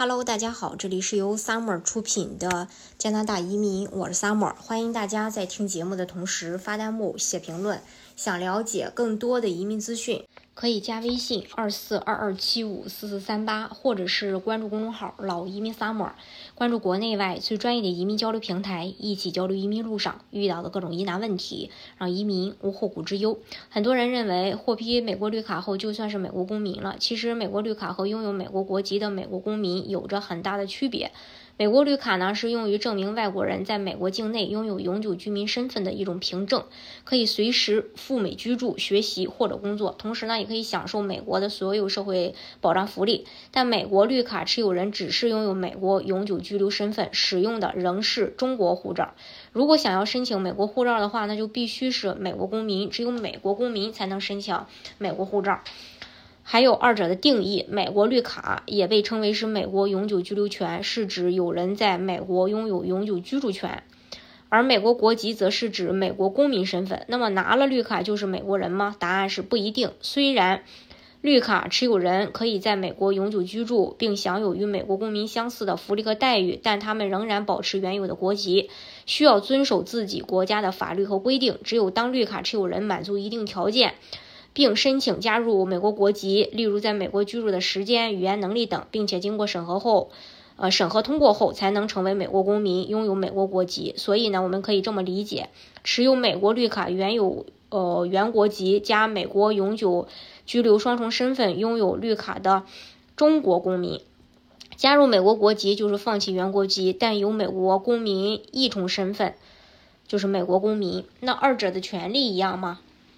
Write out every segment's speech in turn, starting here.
Hello， 大家好，这里是由 Summer 出品的加拿大移民，我是 Summer， 欢迎大家在听节目的同时发弹幕、写评论。想了解更多的移民资讯，可以加微信2422754438，或者是关注公众号老移民 Summer， 关注国内外最专业的移民交流平台，一起交流移民路上遇到的各种疑难问题，让移民无后顾之忧。很多人认为获批美国绿卡后就算是美国公民了，其实美国绿卡和拥有美国国籍的美国公民有着很大的区别。美国绿卡呢，是用于证明外国人在美国境内拥有永久居民身份的一种凭证，可以随时赴美居住、学习或者工作，同时呢，也可以享受美国的所有社会保障福利。但美国绿卡持有人只是拥有美国永久居留身份，使用的仍是中国护照。如果想要申请美国护照的话，那就必须是美国公民，只有美国公民才能申请美国护照。还有二者的定义，美国绿卡也被称为是美国永久居留权，是指有人在美国拥有永久居住权，而美国国籍则是指美国公民身份。那么拿了绿卡就是美国人吗？答案是不一定。虽然绿卡持有人可以在美国永久居住，并享有与美国公民相似的福利和待遇，但他们仍然保持原有的国籍，需要遵守自己国家的法律和规定。只有当绿卡持有人满足一定条件，并申请加入美国国籍，例如在美国居住的时间、语言能力等，并且经过审核通过后，才能成为美国公民，拥有美国国籍。所以呢，我们可以这么理解，持有美国绿卡原国籍加美国永久居留双重身份，拥有绿卡的中国公民，加入美国国籍就是放弃原国籍，但有美国公民一重身份，就是美国公民。那二者的权利一样吗？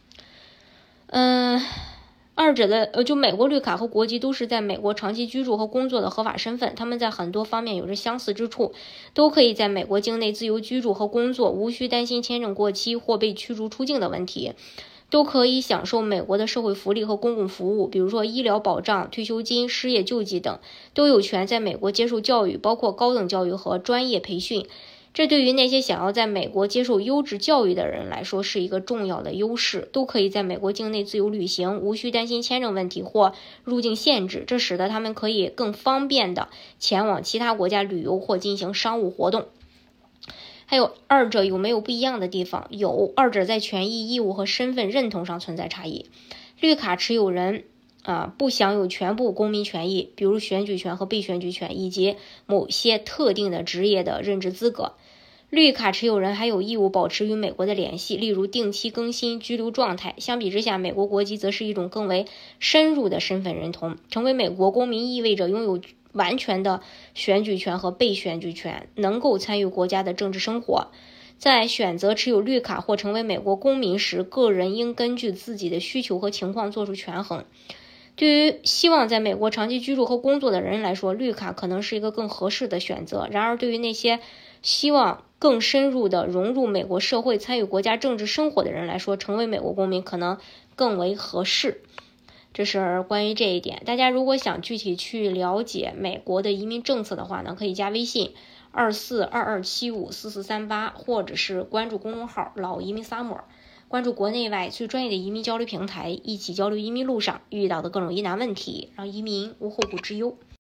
二者的就美国绿卡和国籍都是在美国长期居住和工作的合法身份，他们在很多方面有着相似之处，都可以在美国境内自由居住和工作，无需担心签证过期或被驱逐出境的问题，都可以享受美国的社会福利和公共服务，比如说医疗保障、退休金、失业救济等，都有权在美国接受教育，包括高等教育和专业培训。这对于那些想要在美国接受优质教育的人来说是一个重要的优势，都可以在美国境内自由旅行，无需担心签证问题或入境限制，这使得他们可以更方便的前往其他国家旅游或进行商务活动。还有二者有没有不一样的地方？有，二者在权益、义务和身份认同上存在差异。绿卡持有人不享有全部公民权益，比如选举权和被选举权，以及某些特定的职业的任职资格。绿卡持有人还有义务保持与美国的联系，例如定期更新居留状态。相比之下，美国国籍则是一种更为深入的身份认同。成为美国公民意味着拥有完全的选举权和被选举权，能够参与国家的政治生活。在选择持有绿卡或成为美国公民时，个人应根据自己的需求和情况做出权衡。对于希望在美国长期居住和工作的人来说，绿卡可能是一个更合适的选择。然而，对于那些希望更深入地融入美国社会、参与国家政治生活的人来说，成为美国公民可能更为合适。这是关于这一点。大家如果想具体去了解美国的移民政策的话呢，可以加微信2422754438，或者是关注公众号老移民 Summer，关注国内外最专业的移民交流平台，一起交流移民路上遇到的各种疑难问题，让移民无后顾之忧。